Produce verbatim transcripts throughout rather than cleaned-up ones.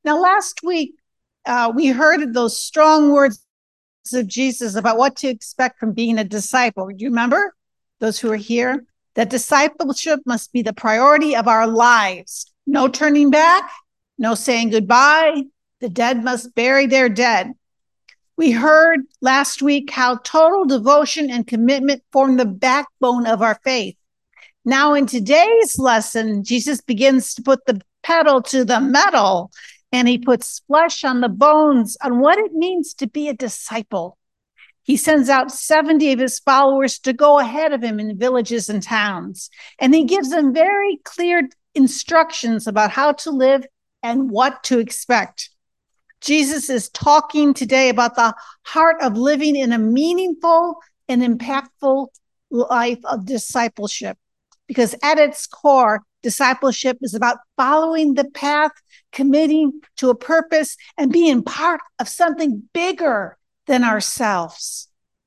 Now, last week, uh, we heard those strong words of Jesus about what to expect from being a disciple. Do you remember, those who are here? That discipleship must be the priority of our lives. No turning back, no saying goodbye. The dead must bury their dead. We heard last week how total devotion and commitment form the backbone of our faith. Now, in today's lesson, Jesus begins to put the pedal to the metal, and he puts flesh on the bones on what it means to be a disciple. He sends out seventy of his followers to go ahead of him in villages and towns, and he gives them very clear instructions about how to live and what to expect. Jesus is talking today about the heart of living in a meaningful and impactful life of discipleship. Because at its core, discipleship is about following the path, committing to a purpose, and being part of something bigger than ourselves.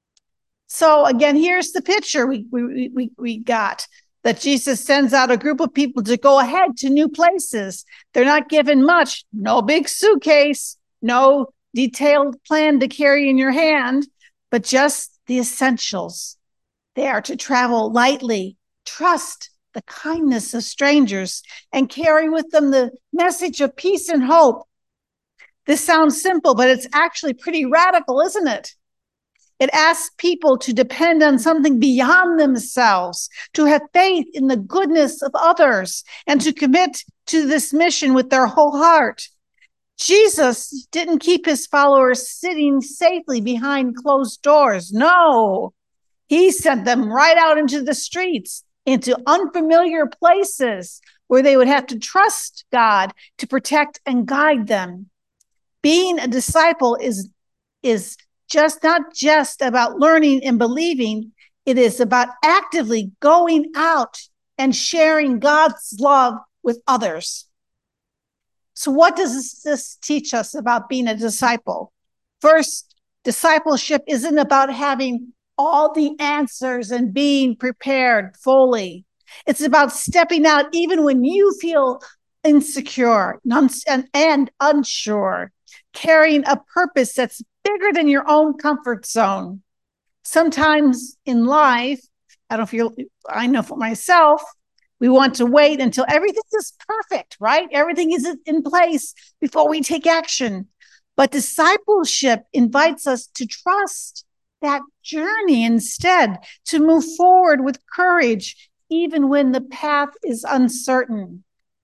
So again, here's the picture we, we, we, we got, that Jesus sends out a group of people to go ahead to new places. They're not given much, no big suitcase, no detailed plan to carry in your hand, but just the essentials. They are to travel lightly, trust the kindness of strangers, and carry with them the message of peace and hope. This sounds simple, but it's actually pretty radical, isn't it? It asks people to depend on something beyond themselves, to have faith in the goodness of others, and to commit to this mission with their whole heart. Jesus didn't keep his followers sitting safely behind closed doors. No, he sent them right out into the streets, into unfamiliar places where they would have to trust God to protect and guide them. Being a disciple is, is just not just about learning and believing. It is about actively going out and sharing God's love with others. So what does this teach us about being a disciple? First, discipleship isn't about having all the answers and being prepared fully. It's about stepping out even when you feel insecure and, and unsure, carrying a purpose that's bigger than your own comfort zone. Sometimes in life, I don't know if you, I know for myself, we want to wait until everything is perfect, right? Everything is in place before we take action. But discipleship invites us to trust that journey instead, to move forward with courage, even when the path is uncertain.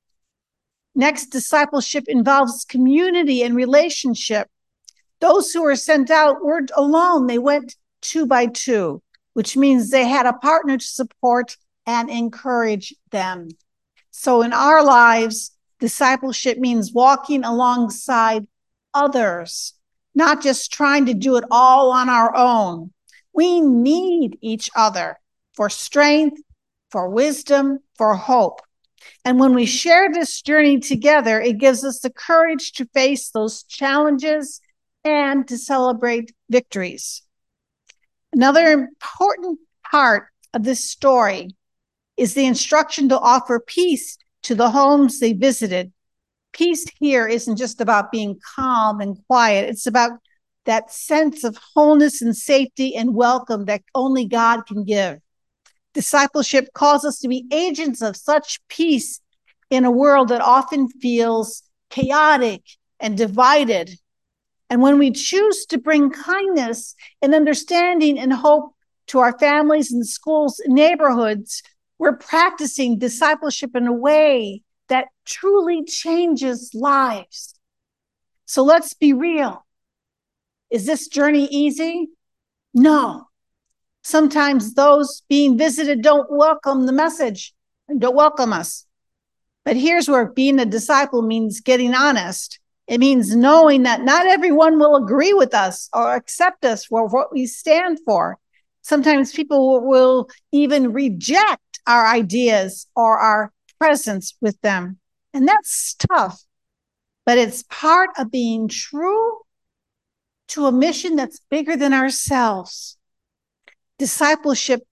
Next, discipleship involves community and relationship. Those who were sent out weren't alone. They went two by two, which means they had a partner to support and encourage them. So in our lives, discipleship means walking alongside others, not just trying to do it all on our own. We need each other for strength, for wisdom, for hope. And when we share this journey together, it gives us the courage to face those challenges and to celebrate victories. Another important part of this story is the instruction to offer peace to the homes they visited. Peace here isn't just about being calm and quiet. It's about that sense of wholeness and safety and welcome that only God can give. Discipleship calls us to be agents of such peace in a world that often feels chaotic and divided. And when we choose to bring kindness and understanding and hope to our families and schools and neighborhoods, we're practicing discipleship in a way that truly changes lives. So let's be real. Is this journey easy? No. Sometimes those being visited don't welcome the message and don't welcome us. But here's where being a disciple means getting honest. It means knowing that not everyone will agree with us or accept us for what we stand for. Sometimes people will even reject our ideas or our presence with them. And that's tough, but it's part of being true to a mission that's bigger than ourselves. Discipleship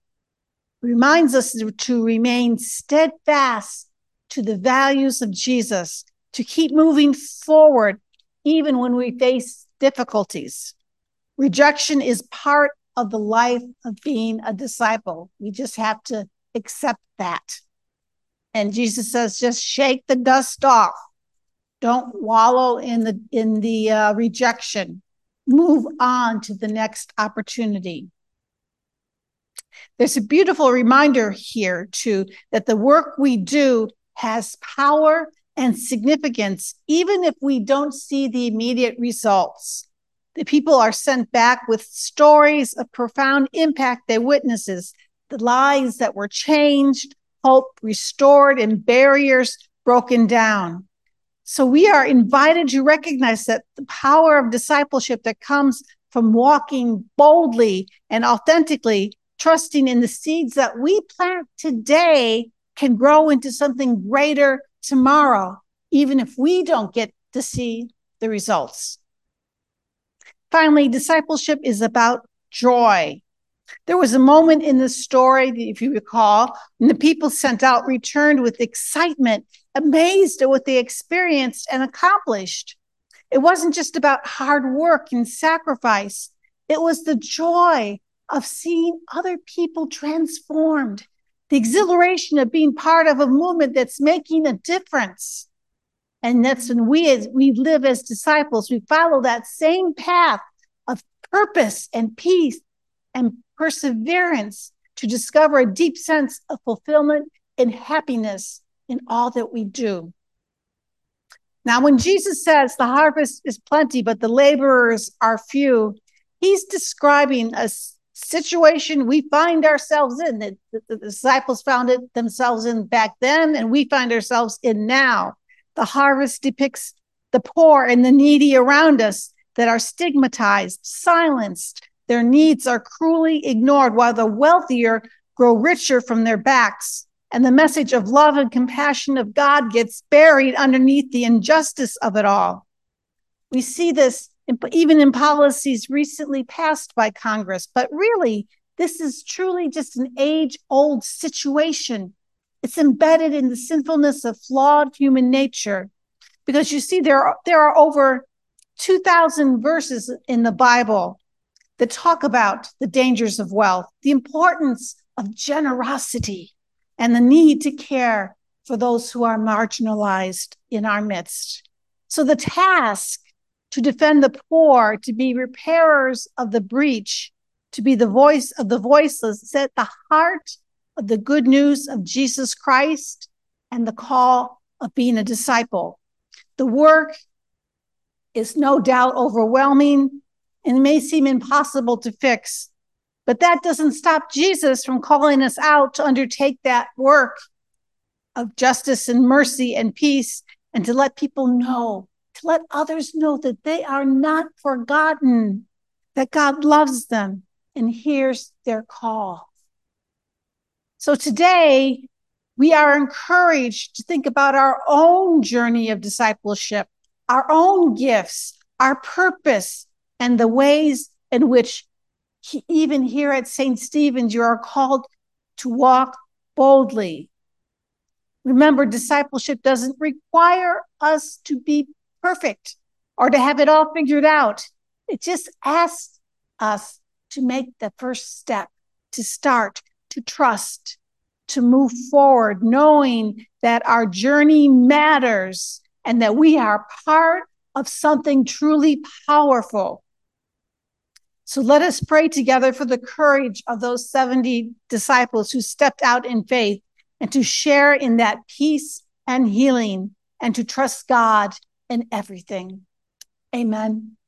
reminds us to remain steadfast to the values of Jesus, to keep moving forward even when we face difficulties. Rejection is part of the life of being a disciple. We just have to accept that. And Jesus says, just shake the dust off. Don't wallow in the in the uh, rejection. Move on to the next opportunity. There's a beautiful reminder here, too, that the work we do has power and significance, even if we don't see the immediate results. The people are sent back with stories of profound impact they witnesses, the lives that were changed, hope restored, and barriers broken down. So we are invited to recognize that the power of discipleship that comes from walking boldly and authentically, trusting in the seeds that we plant today can grow into something greater tomorrow, even if we don't get to see the results. Finally, discipleship is about joy. There was a moment in the story, if you recall, when the people sent out returned with excitement, amazed at what they experienced and accomplished. It wasn't just about hard work and sacrifice. It was the joy of seeing other people transformed, the exhilaration of being part of a movement that's making a difference. And that's when we, as we live as disciples, we follow that same path of purpose and peace and perseverance to discover a deep sense of fulfillment and happiness in all that we do. Now, when Jesus says the harvest is plenty, but the laborers are few, he's describing a situation we find ourselves in, that the disciples found it themselves in back then, and we find ourselves in now. The harvest depicts the poor and the needy around us that are stigmatized, silenced. Their needs are cruelly ignored, while the wealthier grow richer from their backs. And the message of love and compassion of God gets buried underneath the injustice of it all. We see this in, even in policies recently passed by Congress. But really, this is truly just an age-old situation. It's embedded in the sinfulness of flawed human nature. Because you see, there are, there are over two thousand verses in the Bible that talk about the dangers of wealth, the importance of generosity, and the need to care for those who are marginalized in our midst. So the task to defend the poor, to be repairers of the breach, to be the voice of the voiceless, is at the heart of the good news of Jesus Christ and the call of being a disciple. The work is no doubt overwhelming and may seem impossible to fix, but that doesn't stop Jesus from calling us out to undertake that work of justice and mercy and peace, and to let people know, to let others know that they are not forgotten, that God loves them and hears their call. So today, we are encouraged to think about our own journey of discipleship, our own gifts, our purpose, and the ways in which he, even here at Saint Stephen's, you are called to walk boldly. Remember, discipleship doesn't require us to be perfect or to have it all figured out. It just asks us to make the first step, to start, to trust, to move forward, knowing that our journey matters and that we are part of something truly powerful. So let us pray together for the courage of those seventy disciples who stepped out in faith and to share in that peace and healing and to trust God in everything. Amen.